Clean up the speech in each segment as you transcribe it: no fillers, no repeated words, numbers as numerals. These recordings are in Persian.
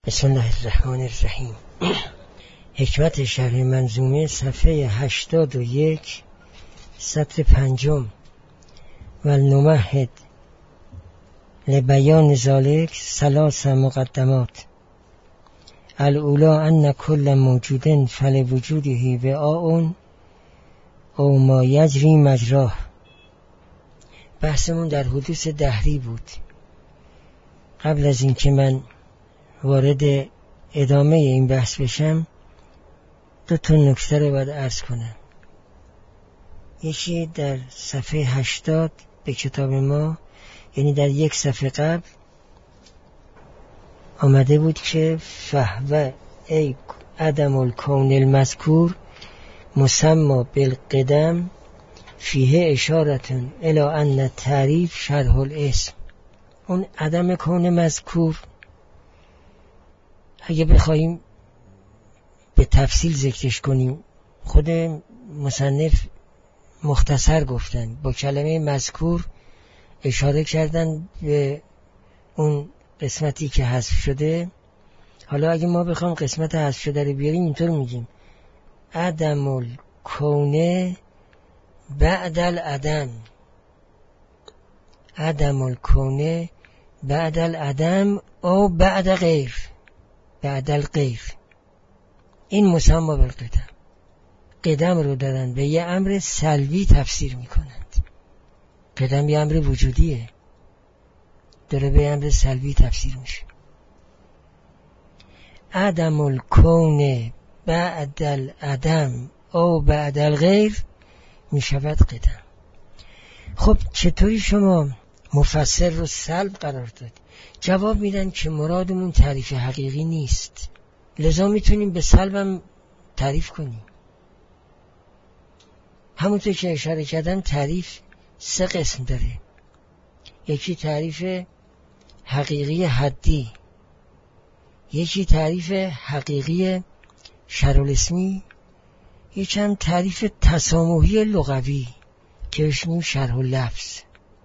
بسم الله الرحمن الرحیم. حکمت شرح منظومه صفحه 81 سطر 5 والنمهد لبیان ذالک ثلاث مقدمات. الاولی ان کل موجود فلوجوده وعاء او ما یجری مجراه. بحثمون در حدوث دهری بود. قبل از اینکه من وارد ادامه این بحث بشم 2 نکته رو باید عرض کنم. یکی در صفحه 80 به کتاب ما، یعنی در 1 صفحه قبل آمده بود که فهو ای عدم الکون المذکور مسمى بالقدم فیه اشارتون الی ان تعریف شرح الاسم. اون عدم کون مذکور اگه بخوایم به تفصیل ذکرش کنیم، خود مصنف مختصر گفتن، با کلمه مذکور اشاره کردن به اون قسمتی که حذف شده. حالا اگه ما بخوام قسمت حذف شده رو بیاریم اینطور میگیم عدم الکون بعد العدم، عدم الکون بعد العدم او بعد غیر، بعد الغیر. این مسمى بالقدم. قدم رو دادن به یه امر سلبی تفسیر میکنند. قدم یه امر وجودیه، داره به امر سلبی تفسیر میشه. عدم الکون بعد العدم او بعد الغیر میشود قدم. خب چطوری شما مفسر رو سلب قرار داد؟ جواب میدن که مرادمون تعریف حقیقی نیست، لذا میتونیم به سلبم تعریف کنیم. همونطور که اشاره کردم تعریف 3 قسم داره. یکی تعریف حقیقی حدی، یکی تعریف حقیقی شرح الاسمی، یکی هم تعریف تسامحی لغوی که بهش میگیم شرح اللفظ.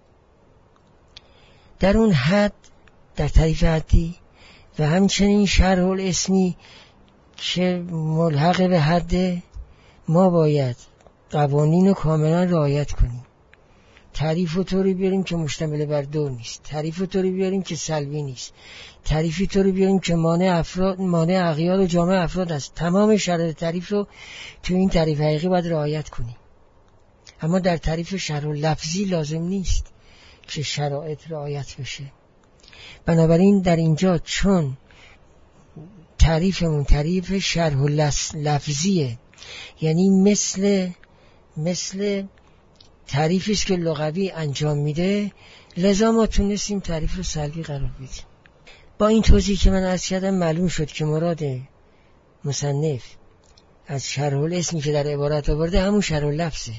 در اون حد، در تعریف حدی و همچنین شرح الاسمی که ملحق به حد، ما باید قوانین رو کاملا رعایت کنیم. تعریف رو طوری بیاریم که مشتمل بر 2 نیست، تعریف رو طوری بیاریم که سلبی نیست، تعریفی طوری بیاریم که مانع اغیار و جامع افراد است. تمام شرایط تعریف رو تو این تعریف حقیقی باید رعایت کنیم. اما در تعریف شرح لفظی لازم نیست که شرایط رعایت بشه. بنابراین در اینجا چون تعریفمون تعریف شرح لفظیه، یعنی مثل تعریفی است که لغوی انجام میده، لذا ما تونستیم تعریف رو سلبی قرار بدیم. با این توضیح که من عرض کردم معلوم شد که مراد مصنف از شرح الاسمی که در عبارت آورده همون شرح اللفظه.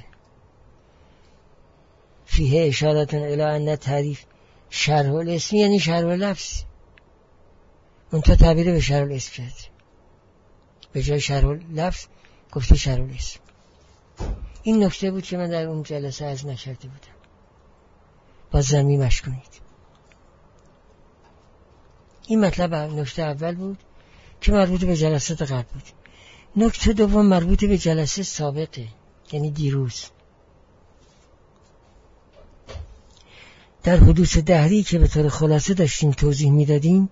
فیه اشارتون الی ان تعریف شرح الاسمی یعنی شرح اللفظ. اون تا تعبیر به شرح الاسم کرد، به جای شرح اللفظ گفته شرح الاسم. این نکته بود که من در اون جلسه عرض نکرده بودم، باز زمینش کنید. این مطلب نکته اول بود که مربوط به جلسات قبل بود. نکته دوم مربوط به جلسه سابقه، یعنی دیروز. در حدوث دهری که به طور خلاصه داشتیم توضیح میدادیم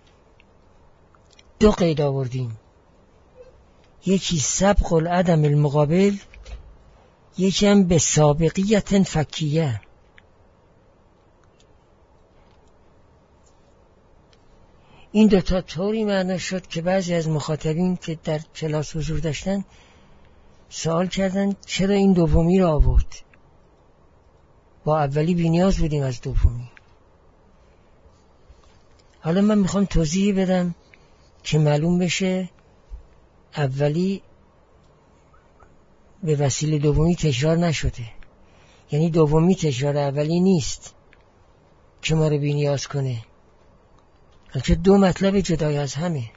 2 قید آوردیم. یکی سبق العدم المقابل، یکی هم به سابقیت فکیه. این 2 تا طوری معنا شد که بعضی از مخاطبین که در کلاس حضور داشتن سوال کردن چرا این دومی رو آورد؟ با اولی بی‌نیاز بودیم از دومی. حالا من میخوام توضیح بدم که معلوم بشه اولی به وسیله دومی تکرار نشده، یعنی دومی تکرار اولی نیست که ما رو بی‌نیاز کنه، بلکه 2 مطلب جدای از همه.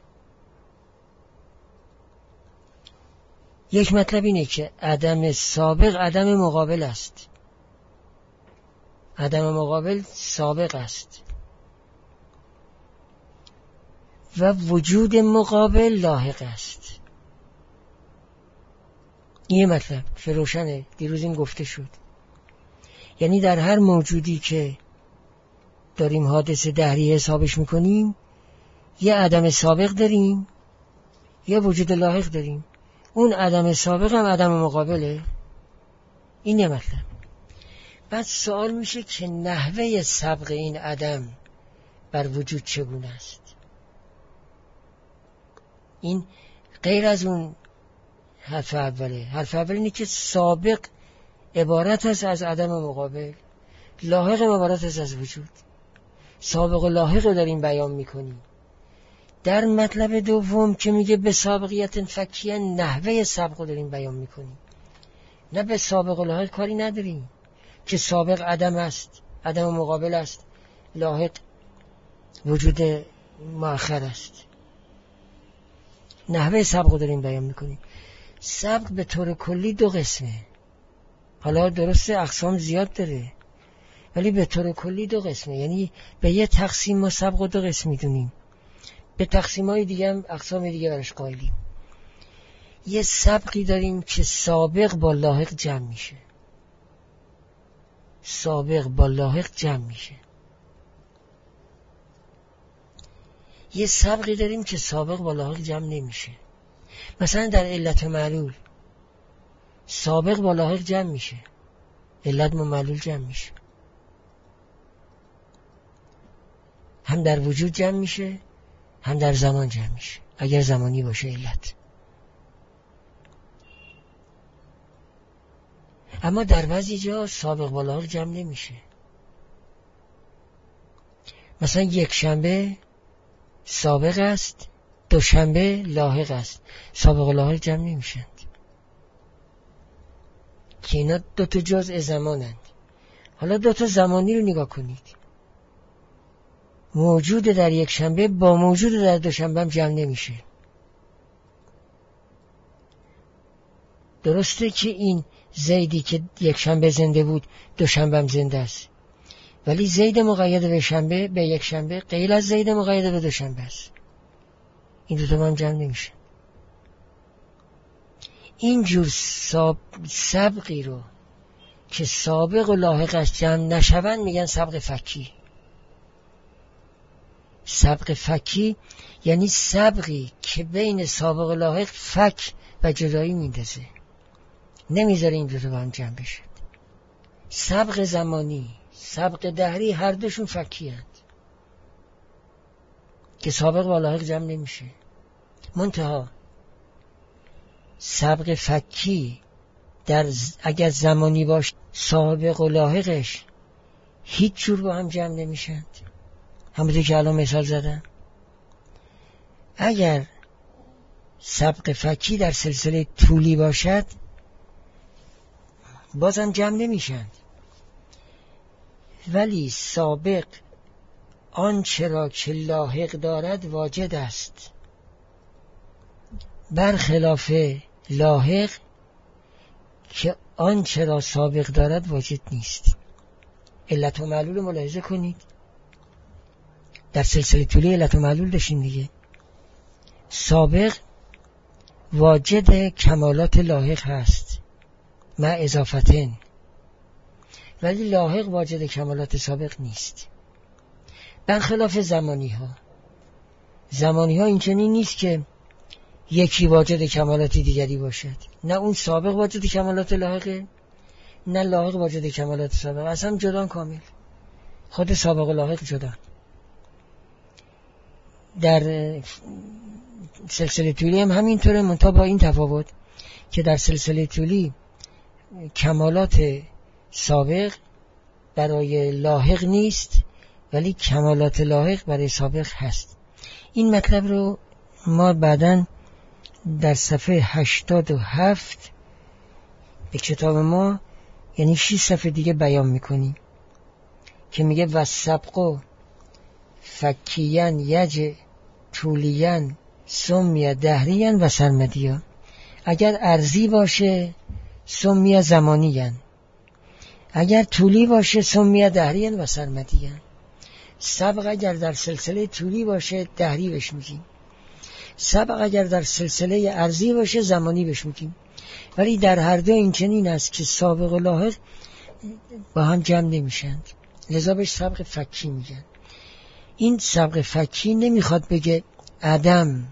یک مطلب اینه که عدم سابق عدم مقابل است، عدم مقابل سابق است و وجود مقابل لاحق است. این مطلب که روشنه، دیروز این گفته شد. یعنی در هر موجودی که داریم حادثه دهری حسابش میکنیم، یه عدم سابق داریم، یه وجود لاحق داریم. اون عدم سابق هم عدم مقابله. این یه مطلب. بعد سوال میشه که نحوه سبق این عدم بر وجود چگونه است؟ این غیر از اون حرف اوله. حرف اول اینه که سابق عبارت است از عدم مقابل، لاحق عبارت است از وجود. سابق و لاحق رو داریم بیان میکنیم. در مطلب دوم که میگه به سابقیت فکیه، نحوه سبق رو داریم بیان میکنیم. نه به سابق و لاحق کاری نداریم که سابق عدم است، عدم مقابل است، لاحق وجود مؤخر است. نحوه سبق رو داریم بیان میکنیم. سبق به طور کلی دو قسمه. حالا درسته اقسام زیاد داره، ولی به طور کلی دو قسمه. یعنی به یه تقسیم ما سبق رو دو قسم میدونیم، به تقسیم‌های دیگه هم اقسام دیگه برش قائلیم. یه سبقی داریم که سابق با لاحق جمع میشه. سابق با لاحق جمع میشه. یه سبقی داریم که سابق با لاحق جمع نمیشه. مثلا در علت و معلول سابق با لاحق جمع میشه، علت و معلول جمع میشه. هم در وجود جمع میشه، هم در زمان جمع میشه، اگر زمانی باشه علت. اما در بعضی جا سابق با لاحق جمع نمیشه. مثلا یک شنبه سابق است، دوشنبه لاحق است، سابق و لاحق جمع نمیشند که اینا دو تا جزء زمانند. حالا دو تا زمانی رو نگاه کنید. موجود در یک شنبه با موجود در دوشنبه هم جمع نمیشه. درسته که این زیدی که یک شنبه زنده بود دوشنبه هم زنده است، ولی زید مقید به شنبه به یک شنبه غیر از زید مقید به دوشنبه است. این دو تا هم جمع نمیشه. اینجور سبقی رو که سابق و لاحقش جمع نشون میگن سبق فکی. سبق فکی یعنی سبقی که بین سابق و لاحق فک و جدایی میندازه، نمیذاره این دو تا با هم جمع بشد. سبق زمانی، سبق دهری، هر دوشون فکی هست که سابق و لاحق جمع نمیشه. منتها سبق فکی اگر زمانی باشه سابق و لاحقش هیچ جور با هم جمع نمیشند. همونطور که الان مثال زدم. اگر سبق فکی در سلسله طولی باشد بازم جمع نمیشند، ولی سابق آنچه را که لاحق دارد واجد است، برخلاف لاحق که آنچه را سابق دارد واجد نیست. علت و معلول ملاحظه کنید. در سلسله طولی علت و معلول داشتیم دیگه. سابق واجد کمالات لاحق هست مع اضافتن، ولی لاحق واجد کمالات سابق نیست. برخلاف زمانی ها این چنین نیست که یکی واجد کمالات دیگری باشد. نه اون سابق واجد کمالات لاحقه، نه لاحق واجد کمالات سابق. اصلا جدا کامل، خود سابق و لاحق جدا. در سلسله طولی هم همینطوره، منتها با این تفاوت که در سلسله طولی کمالات سابق برای لاحق نیست، ولی کمالات لاحق برای سابق هست. این مطلب رو ما بعداً در صفحه 87 به کتاب ما، یعنی 6 صفحه دیگه بیان میکنیم که میگه و سبقو فکیان یج طولیان سمیه دهریان و سرمدیان. اگر ارضی باشه سمیه زمانیان، اگر طولی باشه سمیه دهریان و سرمدیان. سبق اگر در سلسله طولی باشه دهری بهش میگیم، سبق اگر در سلسله عرضی باشه زمانی بهش میگیم. ولی در هر دو این چنین است که سابق و لاحق با هم جمع نمیشند، لذا بهش سبق فکی میگن. این سبق فکی نمیخواد بگه عدم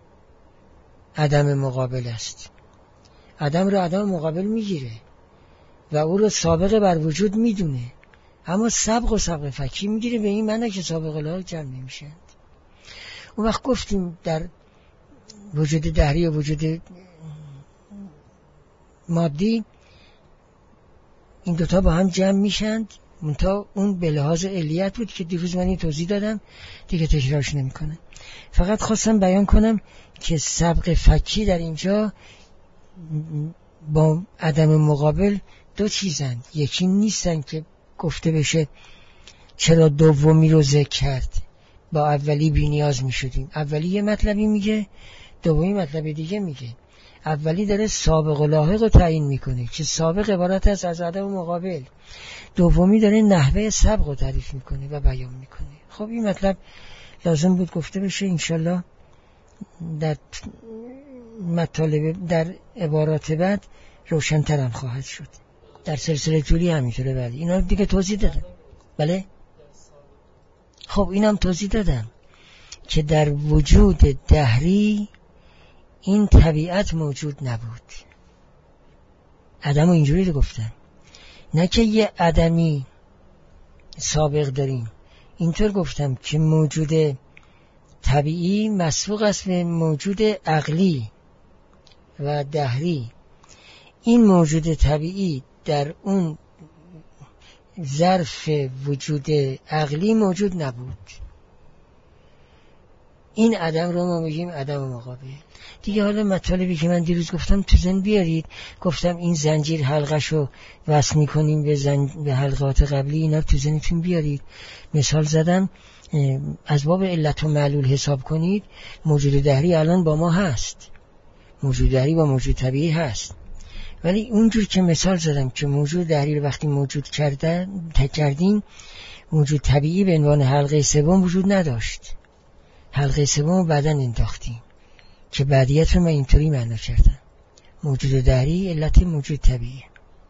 مقابل است، عدم رو عدم مقابل میگیره و او رو سابق بر وجود میدونه، اما سبق و سبق فکی میگیره به این معنی که سابق و لاحق جمع نمیشند. اون وقت گفتیم در وجود دهری و وجود مادی این دوتا با هم جمع میشند، منتها اون به لحاظ علیت بود که دیروز من این توضیح دادم، دیگه تکرارش نمیکنم. فقط خواستم بیان کنم که سبق فکی در اینجا با عدم مقابل دو چیزند، یکی نیستن که گفته بشه چرا دومی رو ذکر کرد، با اولی بی نیاز می شدیم. اولی یه مطلبی میگه، دومی مطلب دیگه میگه. اولی داره سابق و لاحق رو تعیین میکنه که سابق عبارت است از عدم مقابل، دومی داره نحوه سبق رو تعریف میکنه و بیان میکنه. خب این مطلب لازم بود گفته بشه، انشالله در مطالب در عبارات بعد روشن‌تر هم خواهد شد. در سلسله طولی همینطوره. بله اینا دیگه توضیح دادم. بله خب اینم توضیح دادم که در وجود دهری این طبیعت موجود نبود. عدم و اینجوری رو گفتم، نه که یه عدمی سابق داریم. اینطور گفتم که موجود طبیعی مسبوق است به موجود عقلی و دهری. این موجود طبیعی در اون ظرف وجود عقلی موجود نبود. این عدم رو ما میگیم عدم مقابل. دیگه حالا مطالبی که من دیروز گفتم تو ذهن بیارید. گفتم این زنجیر حلقه‌شو وصل می‌کنیم به حلقات قبلی، اینا تو ذهنتون بیارید. مثال زدم، از باب علت و معلول حساب کنید. موجود دهری الان با ما هست، موجود دهری با موجود طبیعی هست، ولی اونجور که مثال زدم که موجود دهری رو وقتی موجود کردیم، موجود طبیعی به عنوان حلقه سوم وجود نداشت. حلقه سوم بعداً انداختیم که بعدیت رو من اینطوری معنا کردم. موجود دهری علت موجود طبیعی.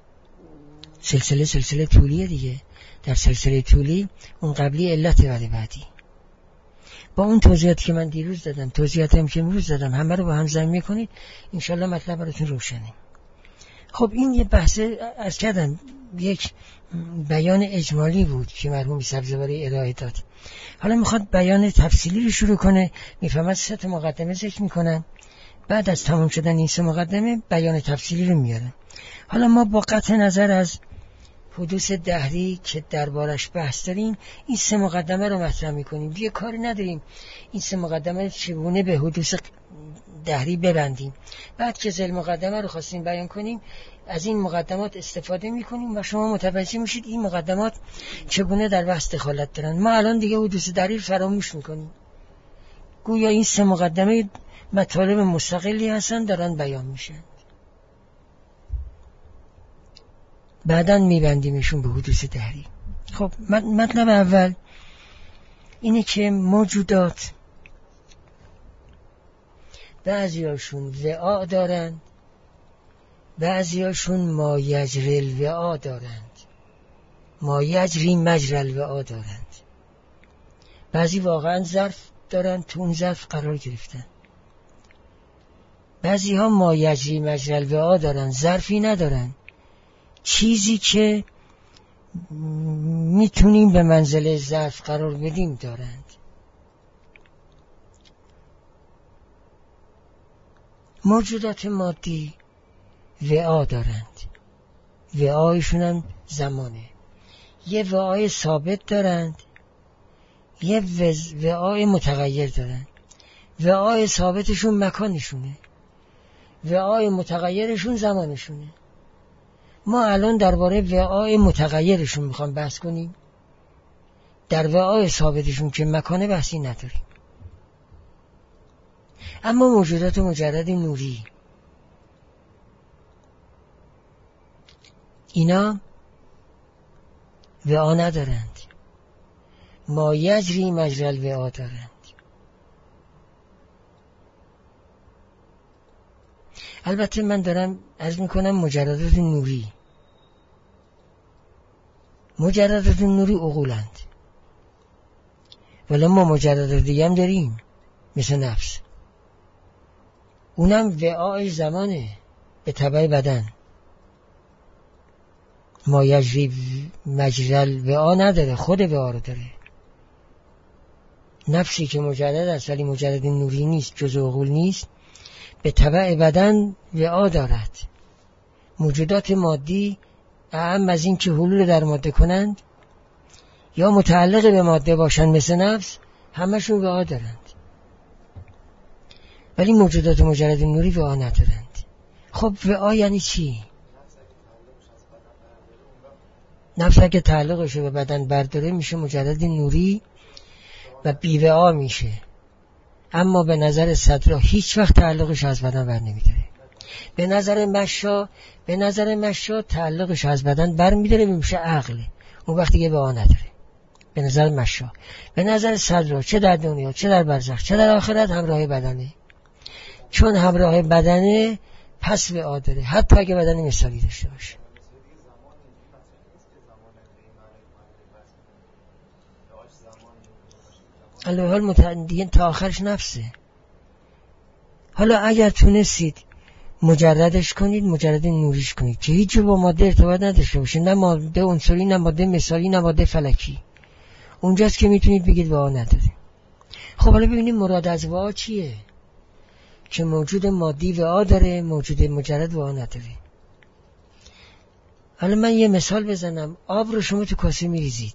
سلسله طولیه دیگه. در سلسله طولی اون قبلی علت بعدی. با اون توضیحاتی که من دیروز دادم، توضیحاتم که امروز دادم، همه رو با هم جمع می‌کنید، انشالله مطلب براتون روشنه. خب این یه بحث از کردم، یک بیان اجمالی بود که مرحوم سبزواری ارائه داد. حالا میخواد بیان تفصیلی رو شروع کنه. میفهمد 3 مقدمه ذکر میکنن، بعد از تمام شدن این 3 مقدمه بیان تفصیلی رو میارن. حالا ما با قطع نظر از حدوث دهری که دربارش بحث داریم، این 3 مقدمه رو مطرح میکنیم. دیگه کاری نداریم این 3 مقدمه چگونه به حدوث دهری ببندیم. بعد که ذیل مقدمه رو خواستیم بیان کنیم، از این مقدمات استفاده میکنیم و شما متوجه میشید این مقدمات چگونه در بحث دخالت دارن. ما الان دیگه حدوث دهری رو فراموش میکنیم، گویا این 3 مقدمه مطالب مستقلی هستن دارن بیان میشن، بعداً میبندیمشون به حدوث دهری. خب مطلب اول اینه که موجودات بعضیاشون وعاء دارند، بعضیاشون ما یجری الوعاء دارند، ما یجری مجری الوعاء دارند. بعضی واقعا ظرف دارند، تو اون ظرف قرار گرفتن. بعضی ها ما یجری مجری الوعاء دارند، ظرفی ندارند، چیزی که میتونیم به منزله ظرف قرار بدیم دارند. موجودات مادی وعاء دارند، وعایشون هم زمانه. یه وعای ثابت دارند، یه وعای متغیر دارند. وعای ثابتشون مکانشونه، وعای متغیرشون زمانشونه. ما الان درباره وعای متغیرشون میخوام بحث کنیم، در وعای ثابتشون که مکانه بحثی نداریم. اما موجودات مجرد نوری، اینا وعا ندارند، ما یجری مجری الوعا دارند. البته من دارم عرض میکنم مجردات نوری. مجردات نوری عقولند، ولی ما مجردات دیگه هم داریم مثل نفس، اونم وعای زمانه به تبع بدن. ما یجری مجری الوعا نداره، خود وعا رو داره. نفسی که مجرد است ولی مجرد نوری نیست، جز عقول نیست، به تبع بدن وعا دارد. موجودات مادی اعم از این که حلول در ماده کنند یا متعلق به ماده باشند مثل نفس، همشون وعا دارند، ولی موجودات مجرد نوری وعا ندارند. خب وعا یعنی چی؟ نفس اگه تعلقش به بدن برداره میشه مجرد نوری و بی‌وعا میشه. اما به نظر صدرا هیچ وقت تعلقش از بدن بر نمیداره. به نظر مشا تعلقش از بدن بر میداره، میشه عقل، اون وقت دیگه وعا نداره. به نظر مشا. به نظر صدرا چه در دنیا چه در برزخ چه در آخرت همراه بدنه. چون همراه بدنه پس وعا داره، حتی اگه بدن مثالی داشته باشه. حال دیگه تا آخرش نفسه. حالا اگر تونستید مجردش کنید، مجرد نوریش کنید که هیچ با ماده ارتباط نداشته باشه، نه ماده عنصری نه ماده مثالی نه ماده فلکی، اونجاست که میتونید بگید وعا نداره. خب حالا ببینید مراد از وعا چیه؟ که موجود مادی وعا داره، موجود مجرد وعا نداره. حالا من یه مثال بزنم. آب رو شما تو کاسه میریزید،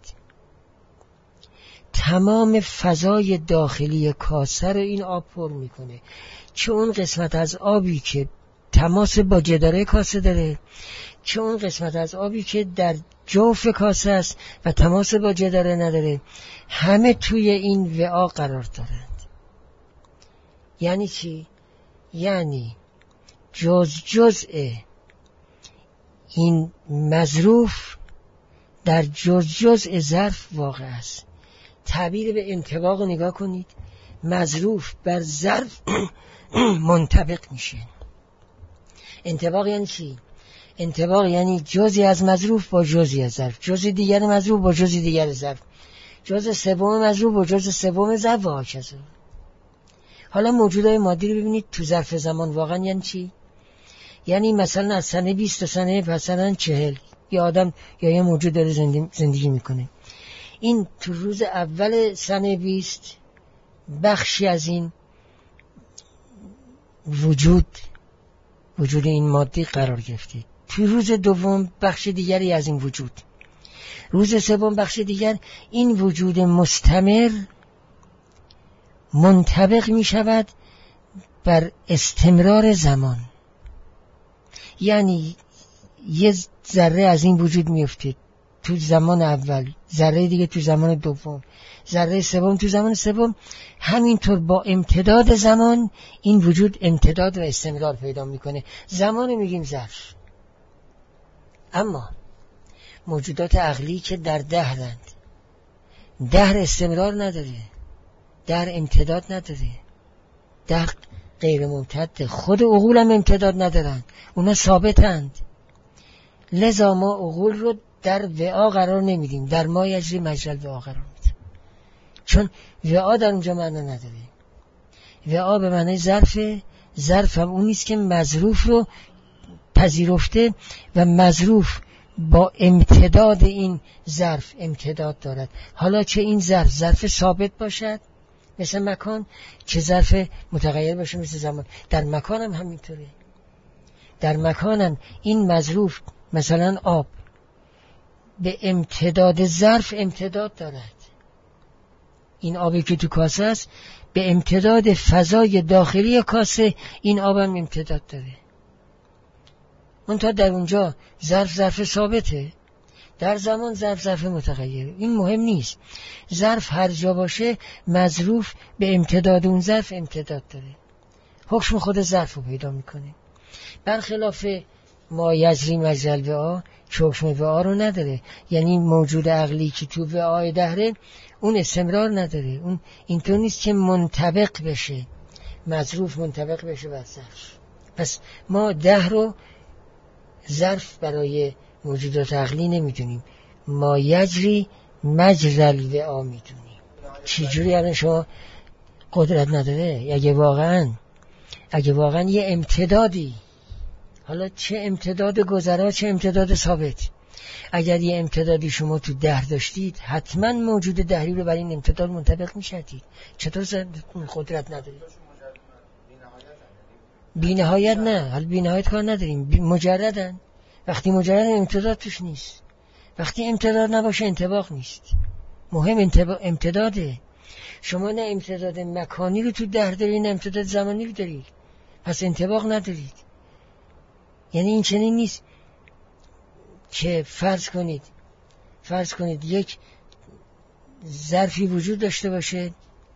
تمام فضای داخلی کاسه رو این آب پر میکنه، چه اون قسمت از آبی که تماس با جداره کاسه داره، چه اون قسمت از آبی که در جوف کاسه است و تماس با جداره نداره، همه توی این وعا قرار دارند. یعنی چی؟ یعنی جزء این مظروف در جزء ظرف واقع است. تعبیر به انطباق نگاه کنید. مظروف بر ظرف منطبق میشه. انطباق یعنی چی؟ انطباق یعنی جزئی از مظروف با جزئی از ظرف، جزء دیگر مظروف با جزء دیگر ظرف، جزء سوم مظروف با جزء سوم ظرف و هاکذا. حالا موجودات مادی رو ببینید تو ظرف زمان واقعا یعنی چی؟ یعنی مثلا از سنه 20 تا سنه مثلا 40 یه آدم یا یه موجود داره زندگی میکنه. این تو روز اول سنه 20 بخشی از این وجود این مادی قرار گرفته، تو روز دوم بخش دیگری از این وجود، روز سوم بخش دیگر. این وجود مستمر منطبق می شود بر استمرار زمان. یعنی یه ذره از این وجود میفته تو زمان اول، ذره دیگه تو زمان دوم، ذره سوم تو زمان سوم. همینطور با امتداد زمان این وجود امتداد و استمرار پیدا میکنه. زمان میگیم ظرف. اما موجودات عقلی که در دهرند، دهر استمرار نداره، دهر امتداد نداره، دهر غیر ممتد. خود عقول هم امتداد ندارن، اونا ثابتند. لذا ما عقول رو در وعا قرار نمیدیم، در ما یجری مجری الوعا قرار میدیم، چون وعا در اونجا معنا نداره. وعا به معنی ظرفه. ظرف هم اون نیست که مظروف رو پذیرفته و مظروف با امتداد این ظرف امتداد دارد. حالا چه این ظرف ثابت باشد مثل مکان، چه ظرف متغیر باشه مثل زمان. در مکان هم همینطوره. در مکان هم این مظروف مثلا آب به امتداد ظرف امتداد دارد. این آبی که تو کاسه است به امتداد فضای داخلی کاسه این آب هم امتداد داره. منتها در اونجا ظرف ثابته، در زمان ظرف متغیره. این مهم نیست. ظرف هر جا باشه مظروف به امتداد اون ظرف امتداد داره. حکم خود ظرف رو پیدا میکنه. برخلاف ما یجری مجری الوعا که حکم وعا رو نداره. یعنی موجود عقلی که تو وعای دهره اون استمرار نداره، اون اینطور نیست که منطبق بشه، مظروف منطبق بشه بر ظرف. پس ما ده رو ظرف برای موجودات عقلی نمیدونیم، ما یجری مجری الوعا میدونیم. چجوری الان شما قدرت نداره؟ اگه واقعا یه امتدادی، حالا چه امتداد گذرا چه امتداد ثابت، اگر یه امتدادی شما تو ده داشتید حتما موجود دهری رو برای این امتداد منطبق میشدید. چطور قدرت ندارید؟ بی نهایت نه، حالا بی نهایت کار نداریم، مجردن. وقتی مجرد امتداد توش نیست، وقتی امتداد نباشه انطباق نیست. مهم امتداده. شما نه امتداد مکانی رو تو ده دارید نه امتداد زمانی رو دارید، پس انطباق ندارید. یعنی این چنین نیست که فرض کنید یک ظرفی وجود داشته باشه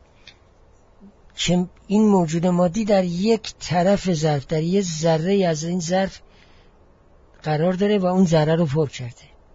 که این موجود مادی در یک طرف ظرف، در یک ذره از این ظرف قرار داره و اون ذره رو پر کرده.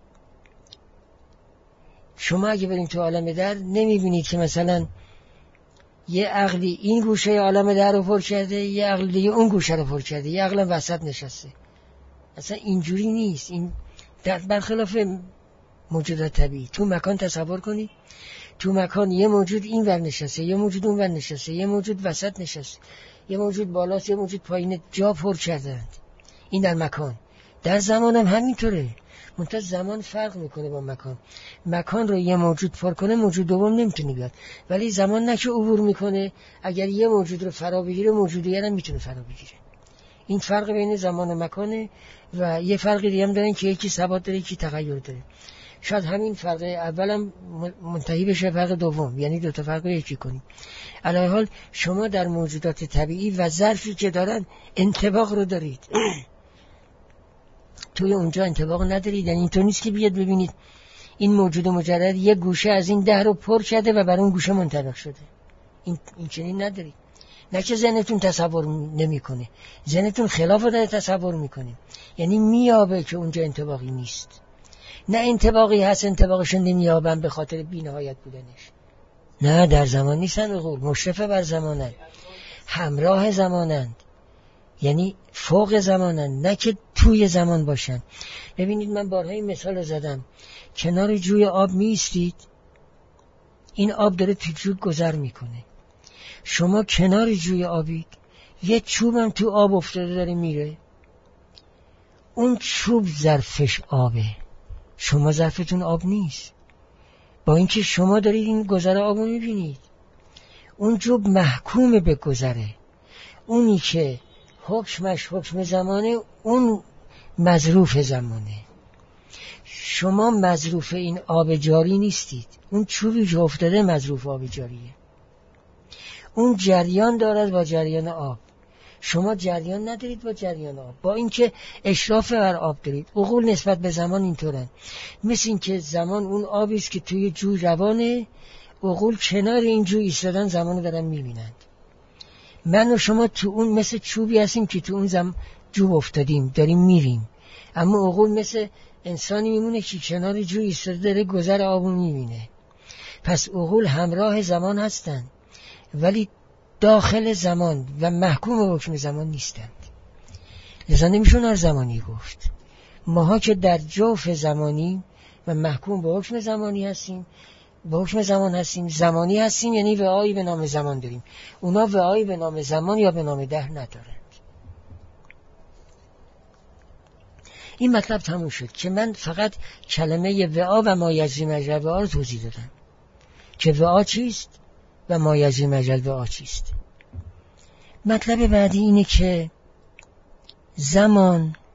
شما اگه برین تو عالم در نمیبینید که مثلا یه عقلی این گوشه عالم در رو پر کرده، یه عقل دیگه اون گوشه رو پر کرده، یه عقل وسط نشسته. اصلا اینجوری نیست. این برخلاف موجودات طبیعی. تو مکان تصور کنید، تو مکان یه موجود این ور نشسته، یه موجود اون ور نشسته، یه موجود وسط نشسته، یه موجود بالاست، یه موجود پایین، جا پر کردند. این در مکان. در زمان هم همینطوره، منتها زمان فرق میکنه با مکان. مکان رو یه موجود پر کنه موجود دوم نمیتونه بیاد، ولی زمان نه که عبور میکنه، اگر یه موجود رو فرا بگیره موجود دیگه هم میتونه فرا بگیره. این فرق بین زمان و مکانه. و یه فرق دیگه هم دارن که یکی ثبات داره یکی تغییر داره. شاید همین فرق اولم منتهی بشه فرق دوم، یعنی دو تا فرق رو یکی کنیم. علی حال شما در موجودات طبیعی و ظرفی که دارن انطباق رو دارید. توی اونجا انطباق ندارید. یعنی اینطور نیست که بیاد ببینید این موجود مجرد یه گوشه از این ده رو پر کرده و بر اون گوشه منطبق شده. این چنین ندارید. نه که ذهنتون تصور نمیکنه، ذهنتون خلاف داره تصور میکنه. یعنی میابه که اونجا انطباقی نیست. نه انطباقی هست، انطباقشون نمیابن به خاطر بی‌نهایت بودنش. نه، در زمان نیستن عقول، مشرف بر زمانند، همراه زمانند، یعنی فوق زمانند، نه که توی زمان باشن. ببینید من بارها این مثال زدم، کنار جوی آب میستید، این آب داره تو جوی گذر میکنه، شما کنار جوی آبید، یه چوبم تو آب افتاده داره میره، اون چوب ظرفش آبه، شما ظرفتون آب نیست. با اینکه شما دارید این گذر آبو میبینید، اون چوب محکوم به گذره، اونی که حکمش حکم زمانه اون مظروف زمانه. شما مظروف این آب جاری نیستید، اون چوبی که افتاده مظروف آب جاریه، اون جریان دارد با جریان آب، شما جریان ندارید با جریان آب، با اینکه اشراف بر آب دارید. عقول نسبت به زمان اینطورن، مثل این که زمان اون آبی است که توی جوی روانه، عقول کنار این جوی ایستادن زمانو دارن میبینند. من و شما تو اون مثل چوبی هستیم که تو اون جو افتادیم داریم میریم، اما عقول مثل انسانی میمونه که کنار جوی ایستاده داره گذر آبو میبینه. پس عقول همراه زمان هستند ولی داخل زمان و محکوم به حکم زمان نیستند. لذا نمیشون هر زمانی گفت. ماها که در جوف زمانی و محکوم به حکم زمانی هستیم، به حکم زمان هستیم، زمانی هستیم، یعنی وعایی به نام زمان داریم. اونا وعایی به نام زمان یا به نام ده ندارند. این مطلب تموم شد که من فقط کلمه وعا و ما یجری مجری الوعا رو توضیح دادم که وعا چیست و ما یجری مجری الوعا چیست. مطلب بعدی اینه که زمان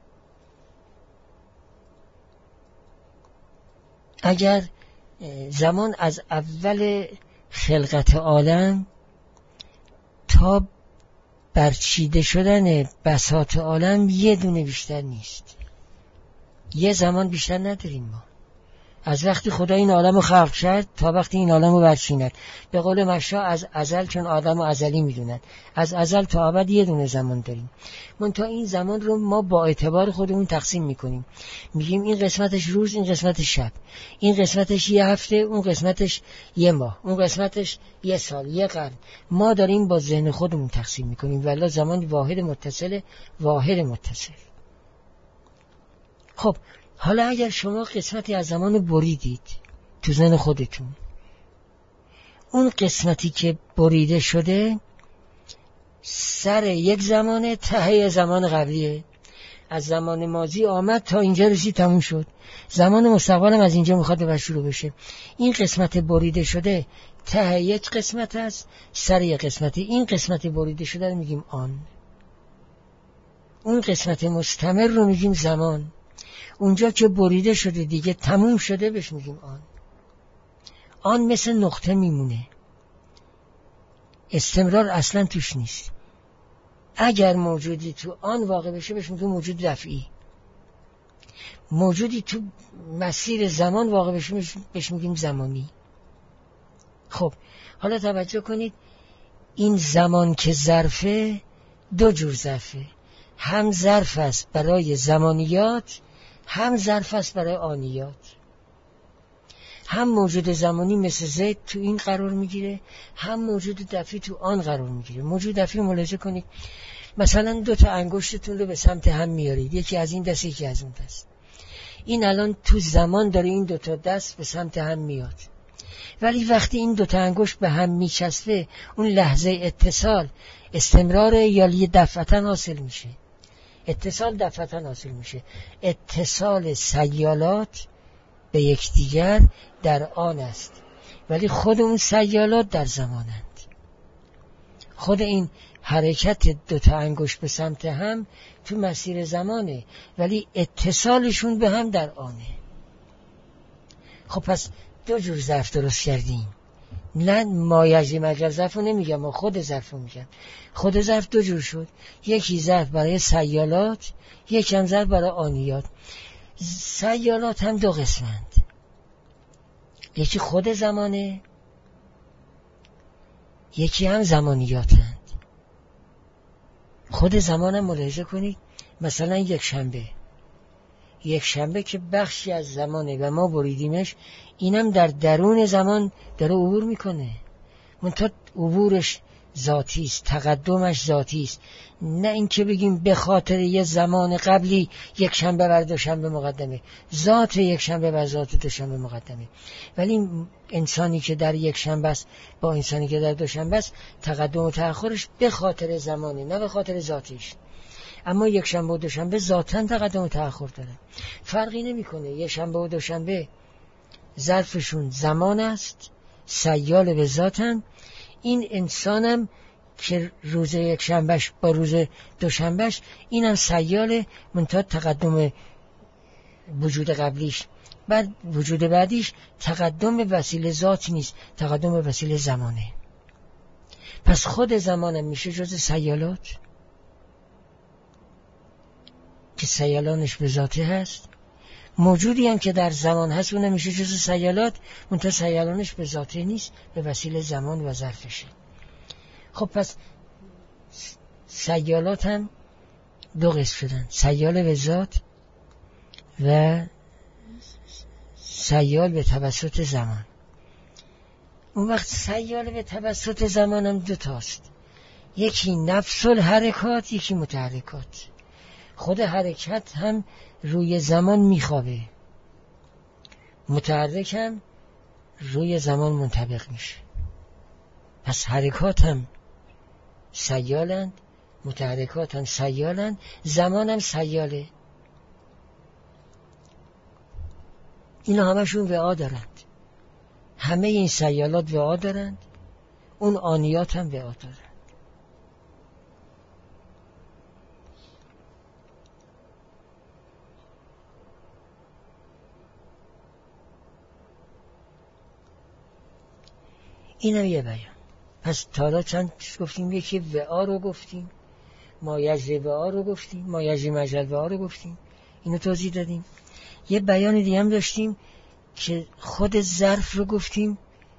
اگر زمان از اول خلقت عالم تا برچیده شدن بساط عالم یه دونه بیشتر نیست، یه زمان بیشتر نداریم ما. از وقتی خدا این عالم رو خلق کرد تا وقتی این عالم رو برچیند. به قول مشا از ازل، چون آدم رو ازلی میدونن، از ازل تا ابد یه دونه زمان داریم. منتها این زمان رو ما با اعتبار خودمون تقسیم میکنیم، میگیم این قسمتش روز، این قسمتش شب، این قسمتش یه هفته، اون قسمتش یه ماه، اون قسمتش یه سال، یه قرن. ما داریم با ذهن خودمون تقسیم میکنیم، ولی زمان واحد متصل. خب حالا اگر شما قسمتی از زمان بریدید تو ذهن خودتون، اون قسمتی که بریده شده سر یک زمانه، ته زمان قبلیه، از زمان ماضی آمد تا اینجا رسید، تموم شد. زمان مستقبل هم از اینجا میخواد به شروع بشه. این قسمت بریده شده ته یک قسمت است، سر یک قسمتی. این قسمت بریده شده رو میگیم آن. اون قسمت مستمر رو میگیم زمان. اونجا که بریده شده دیگه تموم شده بهش میگیم آن. آن مثل نقطه میمونه، استمرار اصلا توش نیست. اگر موجودی تو آن واقع بشه بهش میگیم موجود دفعی. موجودی تو مسیر زمان واقع بشه بهش میگیم زمانی. خب حالا توجه کنید، این زمان که ظرفه دو جور ظرفه، هم ظرف است برای زمانیات، هم ظرف است برای آنیات. هم موجود زمانی مثل زید تو این قرار میگیره، هم موجود دفعی تو آن قرار میگیره. موجود دفعی ملاحظه کنید، مثلا 2 تا انگشتتون رو به سمت هم میارید، یکی از این دست یکی از اون دست. این الان تو زمان داره این 2 تا دست به سمت هم میاد، ولی وقتی این 2 تا انگشت به هم میچسبه، اون لحظه اتصال استمرار یا دفعتاً حاصل میشه. اتصال دفعتاً حاصل میشه. اتصال سیالات به یکدیگر در آن است، ولی خود اون سیالات در زمانند. خود این حرکت 2 تا انگشت به سمت هم تو مسیر زمانه، ولی اتصالشون به هم در آنه. خب پس 2 جور ظرف درست کردیم. نه مایجی مجال ظرف رو نمیگم، ما خود ظرف رو میگم. خود ظرف 2 جور شد، یکی ظرف برای سیالات، یکی هم ظرف برای آنیات. سیالات هم 2 قسمند، یکی خود زمانه، یکی هم زمانیاتند. خود زمان هم ملاحظه کنید، مثلا یک شنبه که بخشی از زمانه و ما بریدیمش، اینم در درون زمان داره عبور میکنه، منتها عبورش ذاتی است، تقدمش ذاتی است. نه اینکه بگیم به خاطر یه زمان قبلی یک شنبه بر دوشنبه مقدمه، ذات یک شنبه بر ذات دوشنبه مقدمه. ولی انسانی که در یک شنبه است با انسانی که در دوشنبه است، تقدم و تأخرش به خاطر زمانه، نه به خاطر ذاتیش. اما یک شنبه و دوشنبه ذاتاً تقدم و تأخر داره، فرقی نمیکنه. یک شنبه و دوشنبه ظرفشون زمان است، سیال به ذاتن. این انسانم که روز یک شنبهش با روز دوشنبهش، اینم سیاله، منتها تقدم وجود قبلیش بعد وجود بعدیش تقدم به وسیله ذات نیست، تقدم به وسیله زمانه. پس خود زمانم میشه جز سیالات که سیالانش به ذاته هست. موجودی هم که در زمان هست اون میشه جز سیالات، منتها سیالانش به ذاته نیست، به وسیله زمان و ظرفشه. خب پس سیالات هم 2 قسم شدن، سیال به ذات و سیال به توسط زمان. اون وقت سیال به توسط زمان هم 2 تاست، یکی نفس الحرکات، یکی متحرکات. خود حرکت هم روی زمان میخوابه، متحرک هم روی زمان منطبق میشه. پس حرکات هم سیالند، متحرکات هم سیالند، زمان هم سیاله. اینا همشون وعا دارند، همه این سیالات وعا دارند، اون آنیات هم وعا دارند. اینم یه بیان. پس تا چند گفتیم؟ یکی وعا رو گفتیم، مایجی وعا رو گفتیم، مایجی مجل وعا رو گفتیم، اینو توضیح دادیم. یه بیان دیگه هم داشتیم که خود ظرف رو گفتیم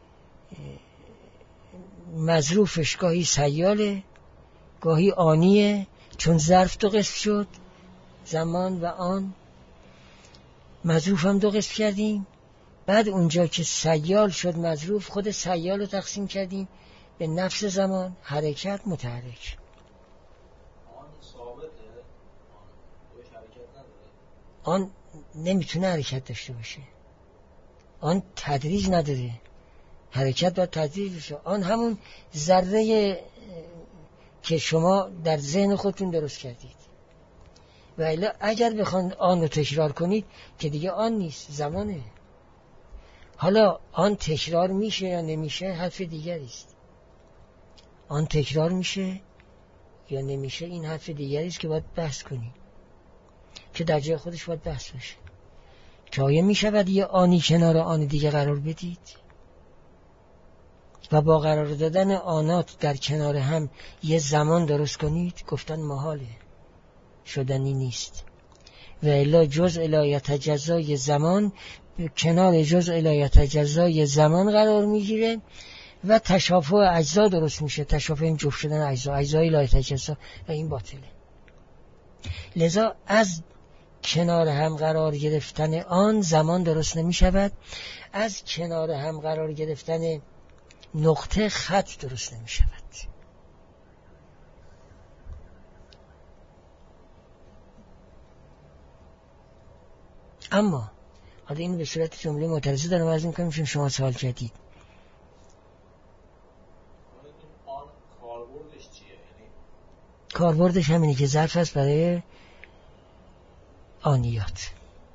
مظروفش گاهی سیاله گاهی آنیه، چون ظرف دو قسم شد، زمان و آن. مظروف هم دو قسم کردیم. بعد اونجا که سیال شد مظروف، خود سیال رو تقسیم کردیم به نفس زمان، حرکت، متحرک. آن ثابته، آن حرکت نداره. آن نمیتونه حرکت داشته باشه، آن تدریج نداره، حرکت باید تدریج بشه. آن همون ذره که شما در ذهن خودتون درست کردید. و الا اگر بخوان آن رو تکرار کنید که دیگه آن نیست، زمانه. حالا آن تکرار میشه یا نمیشه حرف دیگری است. آن تکرار میشه یا نمیشه این حرف دیگری است که باید بحث کنیم، که در جای خودش باید بحث بشه. که آیا میشود یه آنی کنار آن دیگه قرار بدید و با قرار دادن آنات در کنار هم یه زمان درست کنید؟ گفتن محاله، شدنی نیست. و الا جزء لا یتجزای زمان کنار جزء لا یتجزای زمان قرار میگیره و تشافع اجزا درست میشه. تشافع این جفت شدن اجزا، اجزای لا یتجزا، و این باطله. لذا از کنار هم قرار گرفتن آن زمان درست نمیشود، از کنار هم قرار گرفتن نقطه خط درست نمیشود. اما حالا این به صورت جمله معترضه دارم عرض می‌کنم چون شما سوال کردید. آن کاربردش چیه؟ یعنی کاربردش همینه که ظرف است برای آنیات.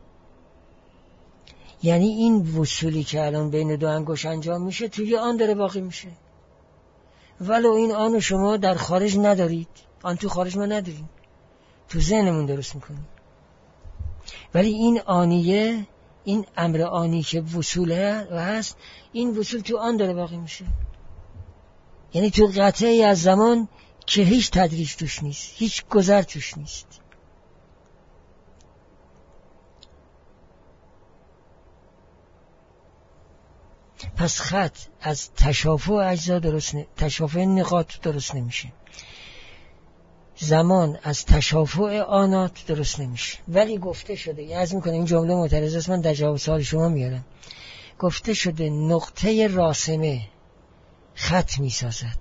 یعنی این وصولی که الان بین دو انگشت انجام میشه توی آن داره باقی میشه، ولو این آنو شما در خارج ندارید، آن تو خارج ما نداریم، تو ذهنمون درست میکنیم. ولی این آنیه، این امر آنی که وصول هست، این وصول تو آن داره باقی میشه. یعنی تو قطعی از زمان که هیچ تدریج توش نیست، هیچ گذر توش نیست. پس خط از تشافع اجزا تشافع نقاط درست نمیشه، زمان از تشافع آنات درست نمیشه. ولی گفته شده، عرض میکنم این جمله معترضه است، من در جواب سوال شما میارم. گفته شده نقطه راسمه خط میسازد،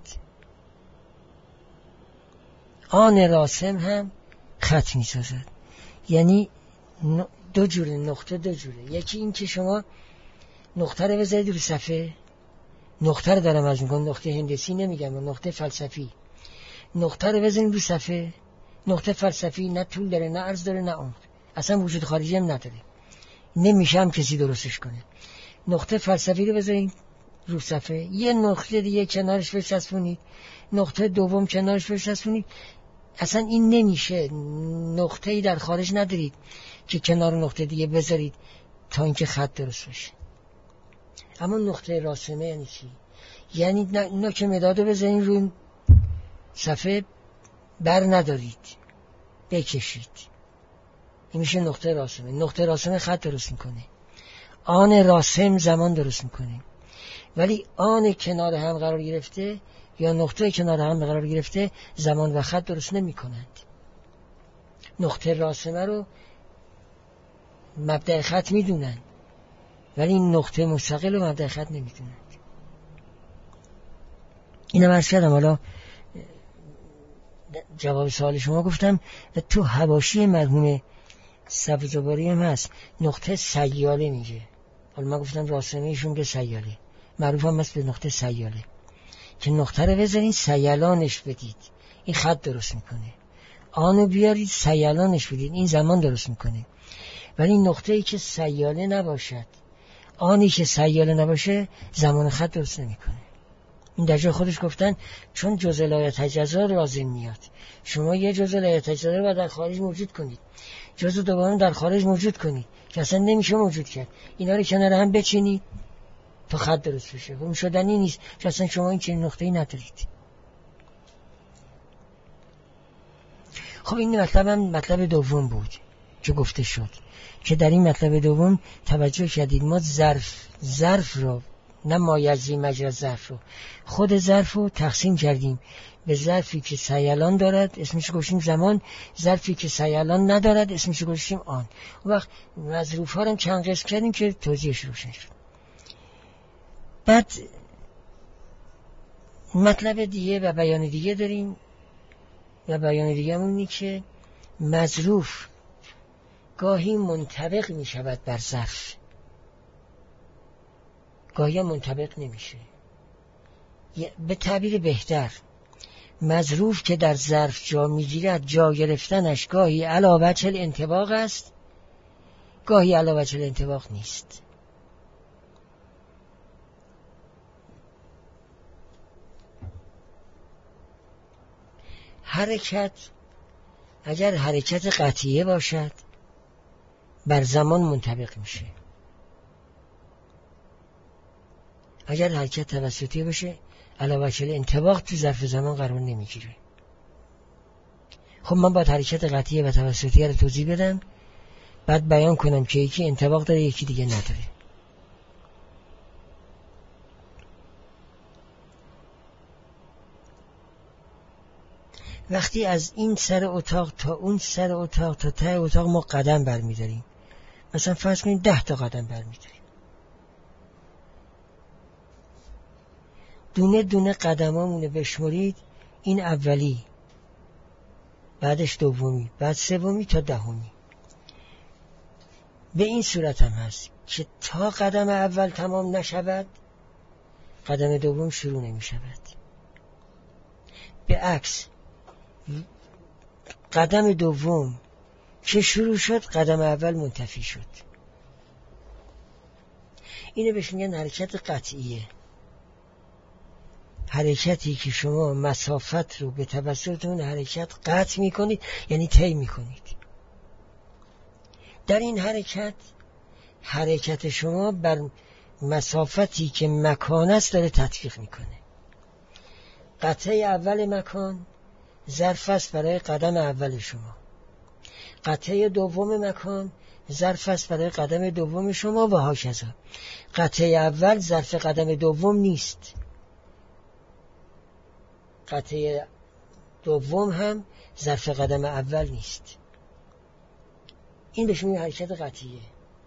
آن راسم هم خط میسازد. یعنی دو جوره نقطه، دو جوره. یکی این که شما نقطه رو بذارید رو صفحه، نقطه رو دارم عرض میکنم، نقطه هندسی نمیگم، نقطه فلسفی. نقطه رو بذارید رو صفحه، نقطه فلسفی نه طول داره نه عرض داره نه عمق، اصلا وجود خارجی هم نداره، نمیشه هم کسی درستش کنه. نقطه فلسفی رو بذارید رو صفحه، یه نقطه دیگه کنارش بچسبونید، نقطه دوم کنارش بچسبونید، اصلا این نمیشه. نقطه‌ای در خارج ندارید که کنار نقطه دیگه بذارید تا اینکه خط درست بشه. اما نقطه راسمه یعنی چی؟ یعنی نوک مداد رو بذارید رو صفحه، بر ندارید، بکشید، این میشه نقطه راسمه. نقطه راسمه خط درست میکنه، آن راسم زمان درست میکنه. ولی آن کنار هم قرار گرفته یا نقطه کنار هم قرار گرفته زمان و خط درست نمی کنند. نقطه راسمه رو مبدأ خط میدونن، ولی این نقطه مستقل رو مبدأ خط نمیدونند. اینم عرض کردم. حالا جواب سوال شما گفتم و تو حواشی مرحوم سبزواری هم هست نقطه سیاله میگه. حالا من گفتم راسمه، ایشون که سیاله، معروف هم هست به نقطه سیاله، که نقطه رو بذارین سیلانش بدید، این خط درست میکنه. آنو بیارید سیلانش بدید، این زمان درست میکنه. ولی این نقطه‌ای که سیاله نباشد، آنی که سیاله نباشه، زمان خط درست نمیکنه. این در جای خودش گفتن چون جزء لا یتجزا لازم میاد. شما یه جزء لا یتجزا رو در خارج موجود کنید، جزء دوم در خارج موجود کنید که اصلا نمیشه موجود کرد. اینا رو کنار هم بچینید تا خط درست بشه. اون شدنی نیست که اصلا شما این چنین نقطه‌ای ندارید. خب این مطلب دوم بود که گفته شد، که در این مطلب دوم توجه کردید ما ظرف رو، نه مایزی مجرد ظرف رو، خود ظرف رو تقسیم کردیم به ظرفی که سیلان دارد اسمش گوشیم زمان، ظرفی که سیلان ندارد اسمش گوشیم آن. اون وقت مظروف ها رو چند قسم کردیم که توضیحش روشن شد. بعد مطلب دیگه و بیان دیگه داریم و بیان دیگه همونی که مظروف گاهی منطبق می شود بر ظرف، گاهی منطبق نمیشه. به تعبیر بهتر، مظروف که در ظرف جا میگیرد جا گرفتنش گاهی علی وجه الانطباق است، گاهی علی وجه الانطباق نیست. حرکت اگر حرکت قطعیه باشد بر زمان منطبق میشه، اگر حرکت توسطی باشه علی وجه الانطباق تو ظرف زمان قرار نمیگیره. خب من باید حرکت قطعیه و توسطیه رو توضیح بدم، بعد بیان کنم که یکی انطباق داره یکی دیگه نداره. وقتی از این سر اتاق تا اون سر اتاق تا ته اتاق ما قدم برمیداریم، مثلا فرض کنید 10 تا قدم برمیداریم، دونه دونه قدمامونه بشمرید، این اولی، بعدش دومی، بعد سومی تا دهمی. به این صورت هم هست که تا قدم اول تمام نشود قدم دوم شروع نمی شود. به عکس قدم دوم که شروع شد قدم اول منتفی شد. اینو بهش میگن حرکت قطعیه، حرکتی که شما مسافت رو به توسط اون حرکت قطع میکنید، یعنی طی میکنید. در این حرکت شما بر مسافتی که مکان است داره تطبیق میکنه. قطعه اول مکان ظرف است برای قدم اول شما، قطعه دوم مکان ظرف است برای قدم دوم شما و هاکذا. قطعه اول ظرف قدم دوم نیست، قطعه دوم هم ظرف قدم اول نیست. این بهش میگن حرکت قطعیه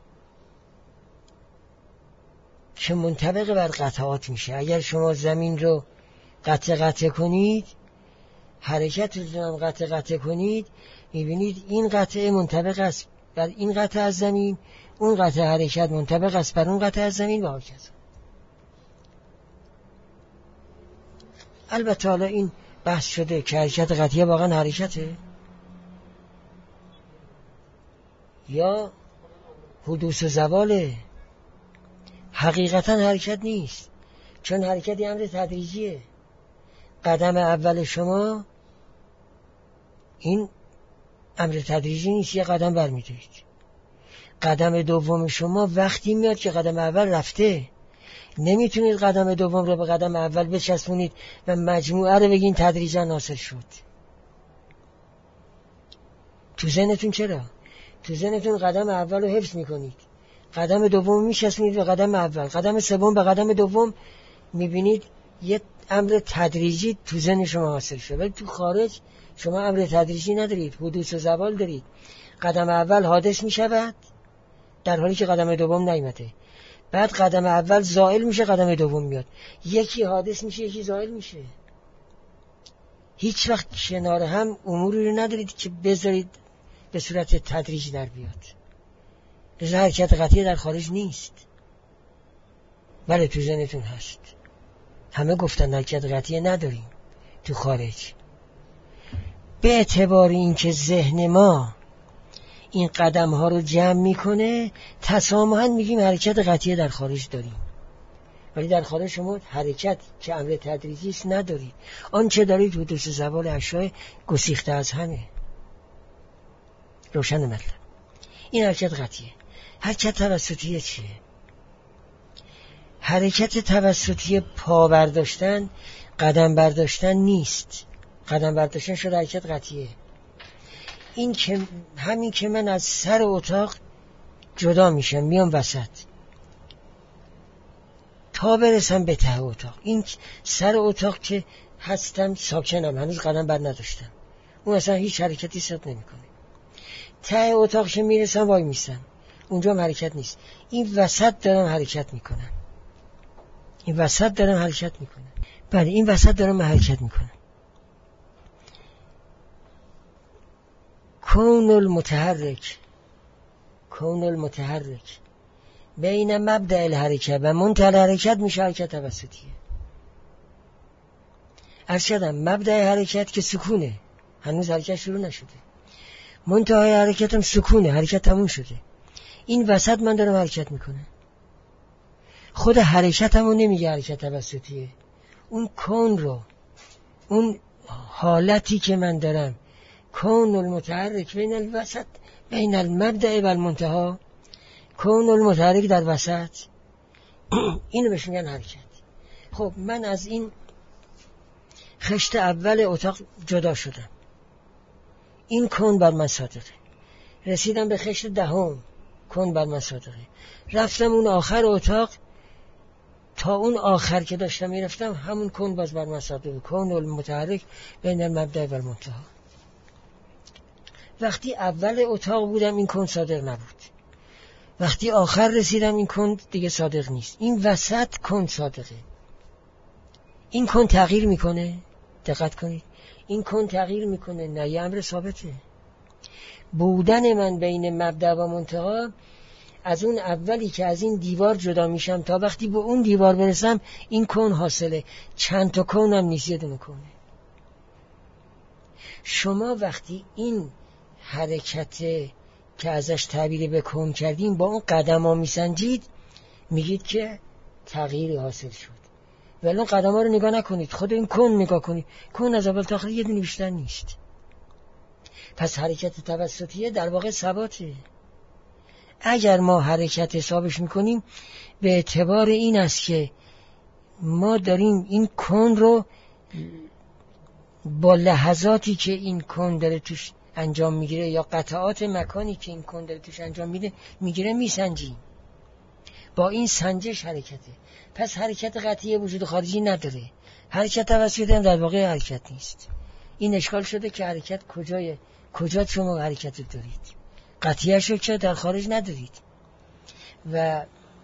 که منطبق بر قطعات میشه. اگر شما زمین رو قطع کنید، حرکت رو قطع کنید، میبینید این قطعه منطبق است بر این قطعه از زمین، اون قطعه حرکت منطبق است بر اون قطعه از زمین و هاکذا. البته حالا این بحث شده که حرکت قطعیه واقعا حرکته یا حدوث و زواله. حقیقتا حرکت نیست، چون حرکت امر تدریجیه. قدم اول شما این امر تدریجی نیست، یه قدم برمی‌دارید. قدم دوم شما وقتی میاد که قدم اول رفته، نمیتونید قدم دوم رو به قدم اول بچسبونید و مجموعه رو بگین تدریجا حاصل شد. تو ذهنتون چرا؟ تو ذهنتون قدم اول رو حفظ میکنید، قدم دوم میچسبونید به قدم اول، قدم سوم به قدم دوم، میبینید یه امر تدریجی تو ذهن شما حاصل شد. ولی تو خارج شما امر تدریجی ندارید، حدوث و زوال دارید. قدم اول حادث میشود در حالی که قدم دوم نیامده، بعد قدم اول زائل میشه، قدم دوم میاد، یکی حادث میشه یکی زائل میشه. هیچ وقت کنار هم اموری رو ندارید که بذارید به صورت تدریج در بیاد. لذا حرکت قطعی در خارج نیست، ولی تو ذهنتون هست. همه گفتن حرکت قطعی نداریم تو خارج. به اعتبار اینکه ذهن ما این قدم ها رو جمع میکنه، تسامحاً میگیم حرکت قطعی در خارج داریم، ولی در خارج شما حرکت که امر تدریجی است ندارید. آنچه دارید حدوث زوال اشیاء گسیخته از همه. روشن مطلب. این حرکت قطعیه. حرکت توسطیه چیه؟ حرکت توسطی پا برداشتن قدم برداشتن نیست. قدم برداشتن شده حرکت قطعیه. این که همین که من از سر اتاق جدا میشم میام وسط تا برسم به ته اتاق، این سر اتاق که هستم ساکنم، هنوز قدم بر نداشتم، اون اصلا هیچ حرکتی صد نمیکنه. ته اتاق که میرسم وای میستم، اونجا هم حرکت نیست. این وسط دارم حرکت میکنم، این وسط دارم حرکت میکنم. بله این وسط دارم حرکت میکنم. کون المتحرک بین مبدأ الحرکت و منتهی الحرکت میشه حرکت توسطیه. عرض کردم مبدأ حرکت که سکونه، هنوز حرکت شروع نشده، منتهای حرکت هم سکونه، حرکت تموم شده. این وسط من دارم حرکت میکنم. خود حرکت همون نمیگه حرکت توسطیه، اون کون رو، اون حالتی که من دارم، کون المتحرک بین الوسط بین المبدأ و المنتهی، کون المتحرک در وسط، اینو بهش میگن حرکت. خب من از این خشت اول اتاق جدا شدم، این کون بر من صادقه. رسیدم به خشت دهم، کون بر من صادقه. رفتم اون آخر اتاق، تا اون آخر که داشتم میرفتم همون کون باز بر من صادقه، کون المتحرک بین المبدأ و المنتهی. وقتی اول اتاق بودم این کون صادق نبود، وقتی آخر رسیدم این کون دیگه صادق نیست، این وسط کون صادقه. این کون تغییر میکنه، دقت کنید، این کون تغییر میکنه، نه یه امر ثابته. بودن من بین مبدأ و منتهی، از اون اولی که از این دیوار جدا میشم تا وقتی به اون دیوار برسم این کون حاصله. چند تا کون هم نیست، یه دونه کونه. شما وقتی این حرکت که ازش تعبیر به کون کردیم با اون قدم ها میسنجید، میگید که تغییری حاصل شد. ولی اون قدم ها رو نگاه نکنید، خود این کون نگاه کنید، کون از اول تا آخر یه دونه بیشتر نیست. پس حرکت توسطیه در واقع ثباته. اگر ما حرکت حسابش میکنیم به اعتبار این است که ما داریم این کون رو با لحظاتی که این کون داره توش انجام میگیره یا قطعات مکانی که این کون داره توش انجام میگیره میسنجیم. با این سنجش حرکته. پس حرکت قطعی وجود خارجی نداره. حرکت توسطی هم در واقع حرکت نیست. این اشکال شده که حرکت کجا شما حرکت دارید؟ قطعیش رو که در خارج ندارید و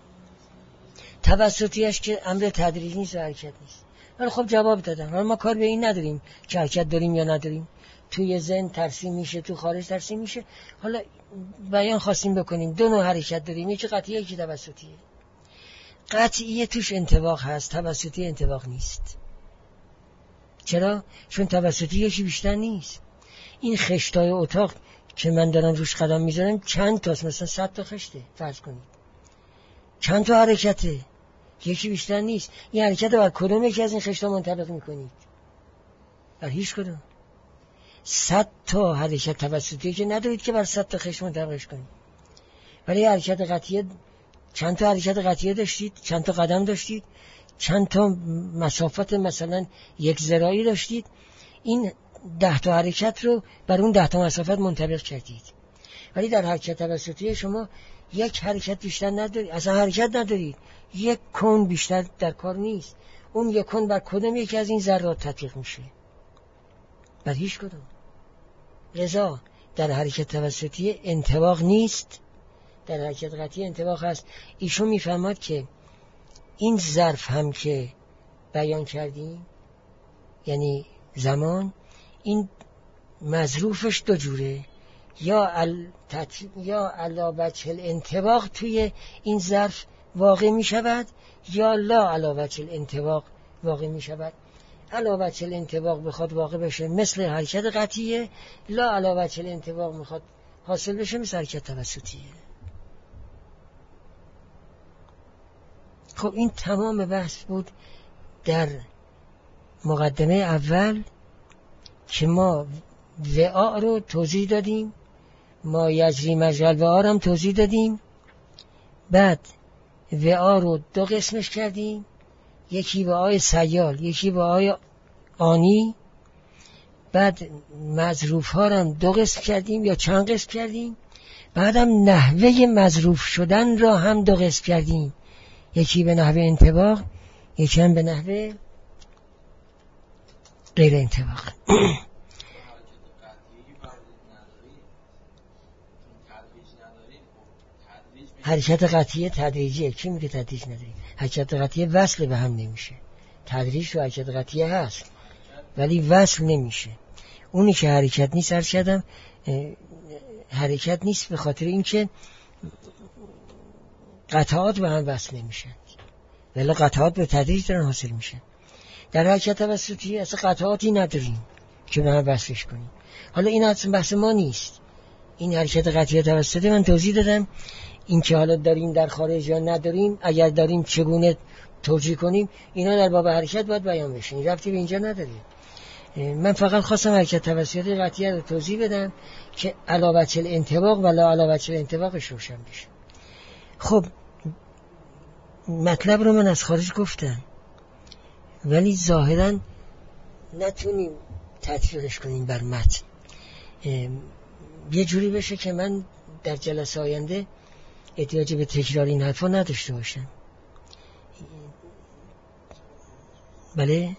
توسطیش که امر تدریجی نیست و حرکت نیست. ولی خب جواب دادم، حالا ما کار به این نداریم که حرکت داریم یا نداریم، توی ذهن ترسیم میشه، تو خارج ترسیم میشه. حالا بیان خواستیم بکنیم دو نوع حرکت داریم، یکی قطعیه یکی توسطیه. قطعیه توش انطباق هست، توسطی انطباق نیست. چرا؟ چون توسطی یکی بیشتر نیست. این خشتای اتاق که من دارم روش قدم میذارم چند تاست، مثلا 100 تا خشته فرض کنید، چند تا حرکته، یکی بیشتر نیست. این حرکت بر کدوم یکی از این خشتا منطبق میکنید؟ بر هیچ کدوم. 100 تا حرکت توسطی که ندارید که بر 100 تا خشت منطبقش کنید. ولی حرکت قطعیه، چند تا حرکت قطعیه داشتید، چند تا قدم داشتید، چند تا مسافت مثلا 1 ذراعی داشتید، این 10 تا حرکت رو بر اون 10 تا مسافت منطبق کردید. ولی در حرکت توسطی شما یک حرکت بیشتر ندارید، اصلا حرکت ندارید، یک کون بیشتر در کار نیست. اون یک کون بر کدوم یکی از این ذرات تطبیق میشه؟ بر هیچ کدوم. لذا در حرکت توسطی انطباق نیست، در حرکت قطعی انطباق هست. ایشون میفهمد که این ظرف هم که بیان کردیم، یعنی زمان، این مظروفش دو جوره، یا علا وجه الانطباق توی این ظرف واقع می شود یا لا علا وجه الانطباق واقع می شود. علا وجه الانطباق بخواد واقع بشه مثل حرکت قطعیه، لا علا وجه الانطباق میخواد حاصل بشه مثل حرکت توسطیه. خب این تمام بحث بود در مقدمه اول که ما وعاء رو توضیح دادیم، ما یجری مجرى الوعاء رو هم توضیح دادیم. بعد وعاء رو دو قسمش کردیم، یکی وعاء سیال، یکی وعاء آنی. بعد مظروف ها رو 2 قسم کردیم یا چند قسم کردیم، بعدم نحوه مظروف شدن را هم 2 قسم کردیم، یکی به نحوه انطباق، یکی هم به نحوه غیر انطباق. حرکت قطعی تدریجیه. کی میگه تدریج نداری؟ حرکت قطعی وصل به هم نمیشه. تدریج تو حرکت قطعی هست ولی وصل نمیشه. اونی که حرکت نیست، عرض کردم حرکت نیست به خاطر اینکه قطعات به هم وصل نمیشن، ولی قطعات به تدریج دارن حاصل میشن. در حرکت توسطی اصلا قطعاتی نداریم که به هم وصلش کنیم. حالا این اصلا بحث ما نیست. این حرکت قطعی توسطی من توضیح دادم. این که حالا داریم در خارج یا نداریم، اگر داریم چگونه توجیه کنیم، اینا در باب حرکت باید بیان بشه. این ربطی به اینجا نداره. من فقط خواستم حرکت توسطی قطعی رو توضیح بدم که علاوه الانطباق و لا علاوه الانطباقش روشن بشه. خب مطلب رو من از خارج گفتم ولی ظاهرا نتونیم تطبیقش کنیم بر متن. یه جوری بشه که من در جلسه آینده احتیاج به تکرار این حرفا نداشته باشم. بله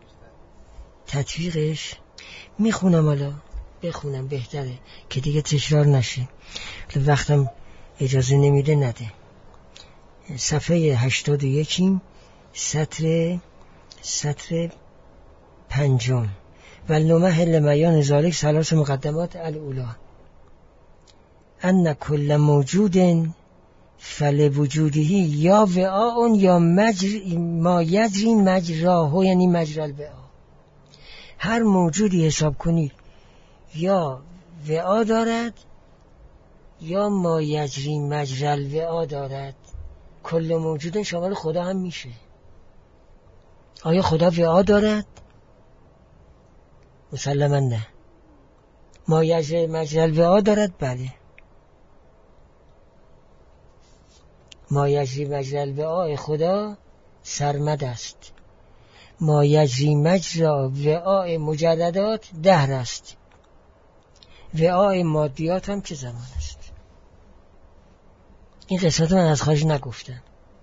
تطبیقش میخونم، حالا بخونم بهتره که دیگه تکرار نشه. وقتم اجازه نمیده نده. صفحه 81 سطر 5 والنمهل میان ذالک 3 مقدمات الاولا ان کل موجود فلوجوده یا وعاء یا ما یجری مجراه، یعنی مجرى الوعاء. هر موجودی حساب کنید یا وعا دارد یا ما یجری مجرى الوعاء دارد. کل موجود شامل خدا هم میشه. آیا خدا وعا دارد؟ مسلما نه. ما یجری مجرى الوعاء دارد؟ بله. ما یجری مجرى الوعاء خدا سرمد است. ما یجری مجرى وعاء مجردات دهر است. وعاء مادیات هم چه زمان است؟ این قسمت من از خارج نگفتم،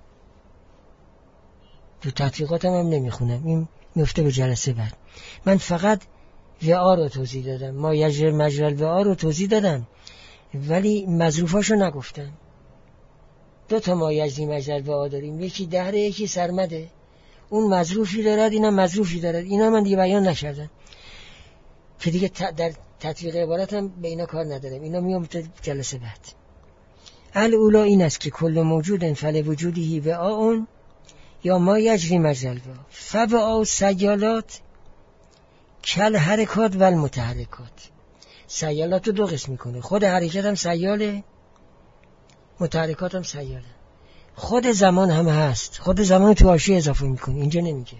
تو تطبیقاتم هم نمیخونم، این میفته به جلسه بعد. من فقط وعا رو توضیح دادم، ما یجری مجرى الوعاء رو توضیح دادم ولی مظروفاشو نگفتم. 2 ما یجری مجرى الوعاء داریم، یکی دهره یکی سرمده. اون مظروفی دارد اینا مظروفی دارد. اینا من دیگه بیان نکردم که دیگه در تطبیق عبارتم به اینا کار ندارم، اینا میفته جلسه بعد. الاولا این است که کل موجود فلوجوده وعاء یا ما یجری مجرى الوعاء فوعاء سیالات کل حرکات و المتحرکات. سیالات رو 2 قسم میکنه. خود حرکت هم سیاله، متحرکات هم سیاله. خود زمان هم هست. خود زمان تو حاشیه اضافه میکنه، اینجا نمیگه.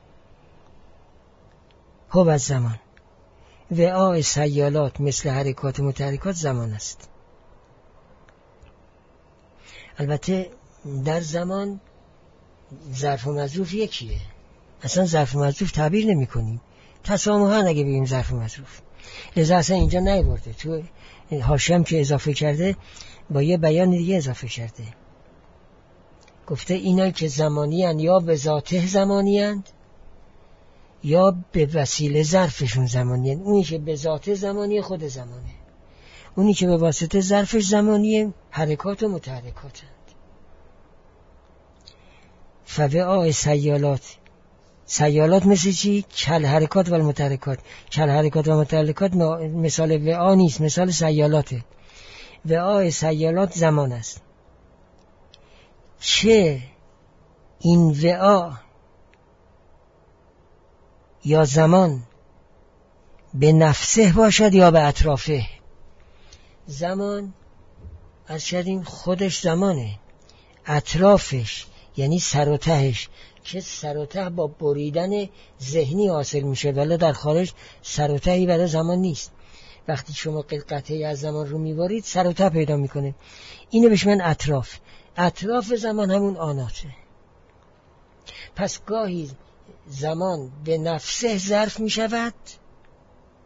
خب از زمان وعاء سیالات مثل حرکات متحرکات زمان است. البته در زمان ظرف و مظروف یکیه. اصلا ظرف و مظروف تعبیر نمی کنیم، تسامحاً اگه بگیم ظرف و مظروف. لذا اصلا اینجا نیورده. تو حاشیه هم که اضافه کرده با یه بیان دیگه اضافه کرده. گفته اینا که زمانی هن یا به ذاته زمانی هند یا به وسیله ظرفشون زمانی هن. اونی که به ذاته زمانی خود زمانه، اونی که به واسطه ظرفش زمانیه حرکات و متحرکات هند. فوعاء سیالات، سیالات مثل چی؟ کل حرکات و المتحرکات. کل حرکات و متحرکات مثال وعا نیست، مثال سیالاته. وعاء سیالات زمان است. چه این وعا یا زمان به نفسه باشد یا به اطرافه. زمان از شدیم خودش زمانه، اطرافش یعنی سر و تهش که سر و ته با بریدن ذهنی حاصل میشه، ولی در خارج سر و تهی برای زمان نیست. وقتی شما قطعی از زمان رو میبارید سر و ته پیدا میکنه. اینو بهش من اطراف. اطراف زمان همون آناته. پس گاهی زمان به نفسه ظرف میشود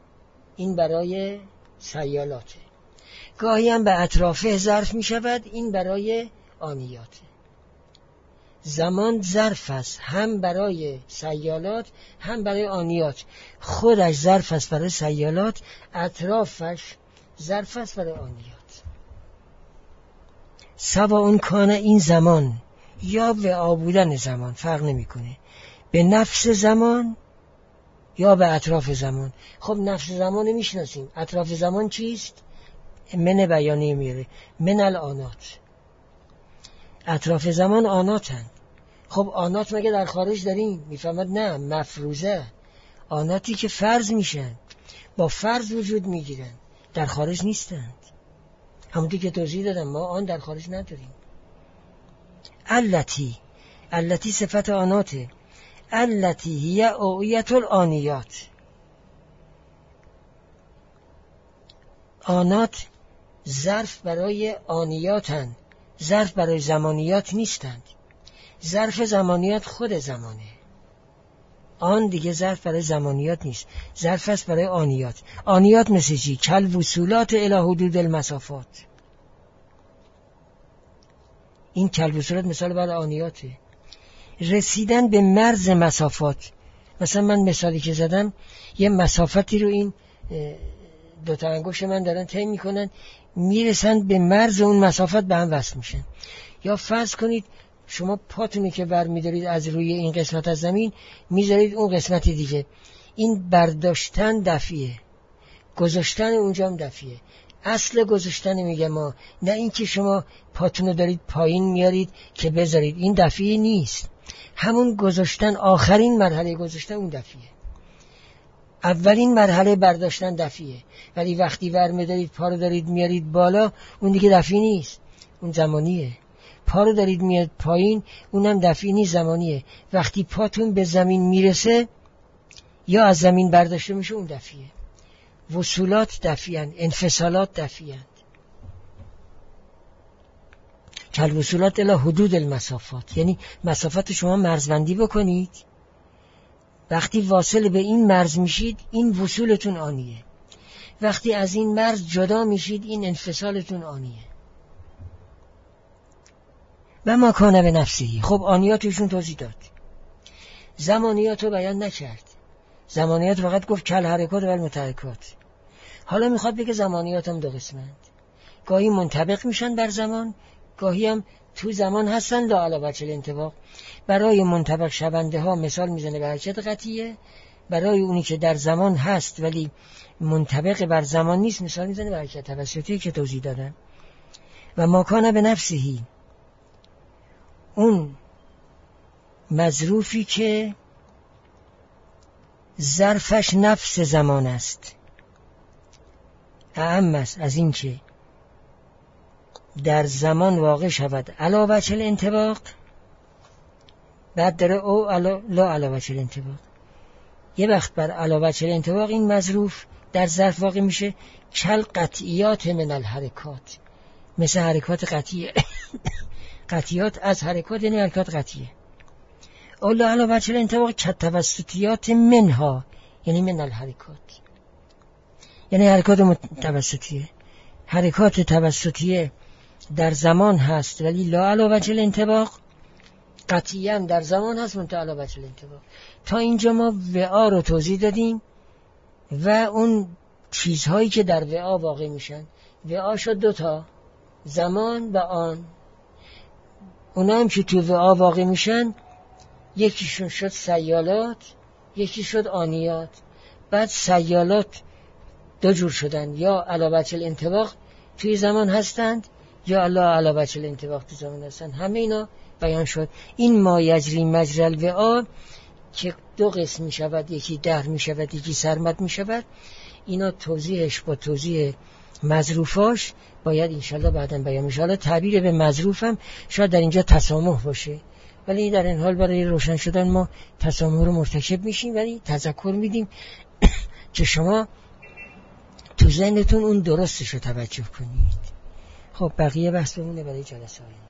این برای سیالاته. گاهی هم به اطرافه ظرف می شود، این برای آنیاته. زمان ظرف است، هم برای سیالات هم برای آنیات. خودش ظرف است برای سیالات، اطرافش ظرف است برای آنیات. سواء کان این زمان یا وعا بودن زمان فرق نمیکنه، به نفس زمان یا به اطراف زمان. خب نفس زمان رو میشناسیم، اطراف زمان چیست؟ من بیانیه میره، من الانات. اطراف زمان آناتن. خب آنات مگه در خارج داریم؟ میفهمد نه، مفروضه. آناتی که فرض میشن، با فرض وجود میگیرن، در خارج نیستند. همونطور که توضیح دادم ما آن در خارج نداریم. التی صفت آناته. التی هی اوعیت الآنیات. آنات ظرف برای آنیاتن، ظرف برای زمانیات نیستند. ظرف زمانیات خود زمانه، آن دیگه ظرف برای زمانیات نیست، ظرف است برای آنیات. آنیات مثل چی؟ کل وصولات الی حدود المسافات. این کل وصولات مثال برای آنیاته. رسیدن به مرز مسافات. مثلا من مثالی که زدم، یه مسافتی رو این دو تا انگشت من دارن طی میکنن، میرسن به مرز اون مسافت، به هم وصل میشن. یا فرض کنید شما پاتونی که برمیدارید از روی این قسمت از زمین میذارید اون قسمت دیگه، این برداشتن دفعیه، گذاشتن اونجا هم دفعیه. اصل گذاشتن میگه ما، نه این که شما پاتونو دارید پایین میارید که بذارید، این دفعی نیست. همون گذاشتن، آخرین مرحله گذاشتن اون دفعیه. اولین مرحله برداشتن دفعیه، ولی وقتی برمیدارید پا رو دارید میارید بالا، اون دیگه دفعی نیست، اون زمانیه. پا رو دارید میاد پایین، اونم دفعی نیست، زمانیه. وقتی پاتون به زمین میرسه یا از زمین برداشته میشه، اون دفعیه. وصولات دفعی‌اند، انفصالات دفعی‌اند. کل وصولات الی حدود المسافات، یعنی مسافت شما مرزبندی بکنید، وقتی واصل به این مرز میشید این وصولتون آنیه، وقتی از این مرز جدا میشید این انفصالتون آنیه. و ما کان به نفسی. خب آنیاتشون توضیح داد، زمانیات رو بیان نکرد. زمانیات فقط گفت کل حرکات و المتحرکات. حالا میخواد بگه زمانیات هم دو قسمند، گاهی منطبق میشن بر زمان، گاهی هم تو زمان هستن لا علی وجه الانطباق. برای منطبق شونده ها مثال میزنه به حرکت قطعیه، برای اونی که در زمان هست ولی منطبق بر زمان نیست مثال میزنه به حرکت توسطی که توضیح دادم. و ما کان به نفسهی، اون مظروفی که ظرفش نفس زمان است، اعم است از این که در زمان واقع شود علی وجه الانطباق، بعد داره او لا علی وجه الانطباق. یه وقت بر علی وجه الانطباق این مظروف در ظرف واقع میشه، کل قطعیات من الحرکات، مثل حرکات قطعیه. قطعیات از حرکات یعنی حرکات قطعیه. او لا علی وجه الانطباق کالتوسطیات منها، یعنی من الحرکات، یعنی حرکات توسطیه. حرکات توسطیه در زمان هست ولی لا علی وجه الانطباق، قطعیاً در زمان هست منتها علی وجه الانطباق. تا اینجا ما وعا رو توضیح دادیم و اون چیزهایی که در وعا واقع میشن. وعا شد دوتا، زمان و آن. اونا هم که تو وعا واقع میشن، یکیشون شد سیالات، یکی شد آنیات. بعد سیالات دو جور شدن، یا علی وجه الانطباق توی زمان هستند یا لا علی وجه الانطباق توی زمان هستند. همه اینا بیان شد. این ما یجری مجری الوعا که دو قسم می شود، یکی دهر می شود یکی سرمد می شود، اینا توضیحش با توضیح مظروفاش باید انشالله بعداً بیان میشه. حالا تعبیر به مظروفم شاید در اینجا تسامح باشه، ولی در این حال برای روشن شدن ما تسامح رو مرتکب میشیم، ولی تذکر میدیم که شما تو ذهنتون اون درستش رو توجه کنید. خب بقیه بحث بمونه برای جلسه آینده.